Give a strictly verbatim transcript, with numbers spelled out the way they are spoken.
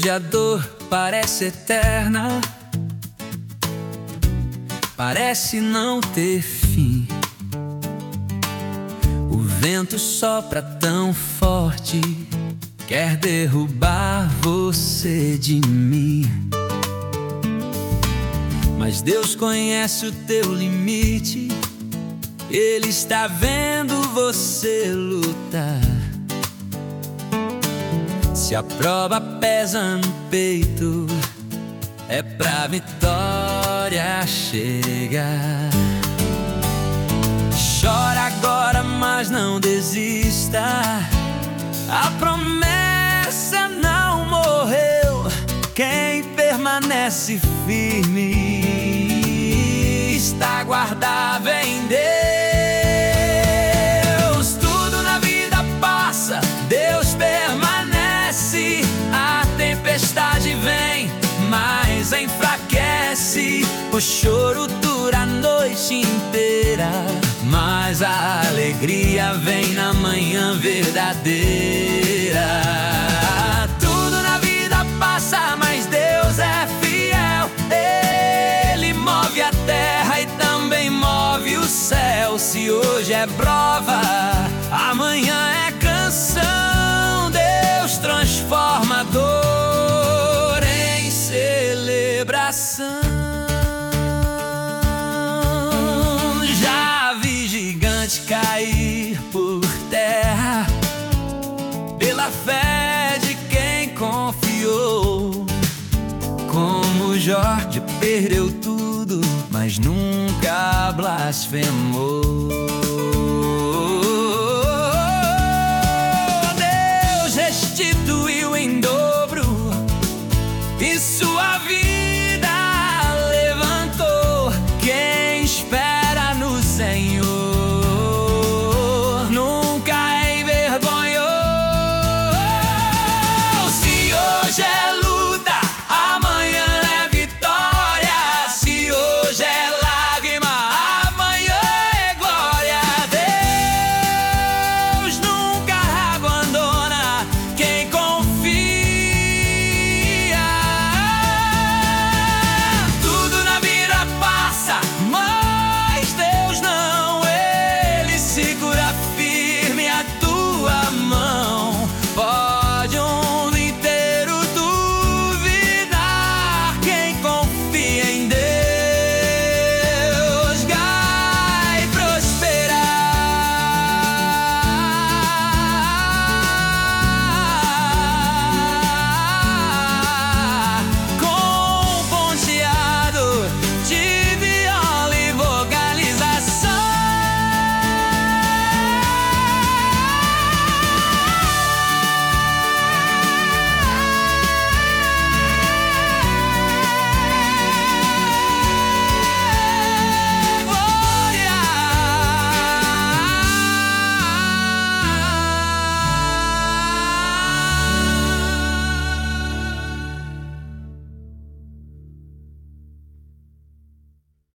Hoje a dor parece eterna, parece não ter fim. O vento sopra tão forte, quer derrubar você de mim. Mas Deus conhece o teu limite, Ele está vendo você lutar. Se a prova pesa no peito, é pra vitória chegar. Chora agora, mas não desista, a promessa não morreu. Quem permanece firme está guardado em Deus. Tudo na vida passa, Deus permanece. A tempestade vem, mas enfraquece. O choro dura a noite inteira, mas a alegria vem na manhã verdadeira. Tudo na vida passa, mas Deus é fiel. Ele move a terra e também move o céu. Se hoje é prova, amanhã é canção. Deus transforma a dor em celebração. Já vi gigante cair por terra pela fé de quem confiou. Como Jorge perdeu tudo, mas nunca blasfemou.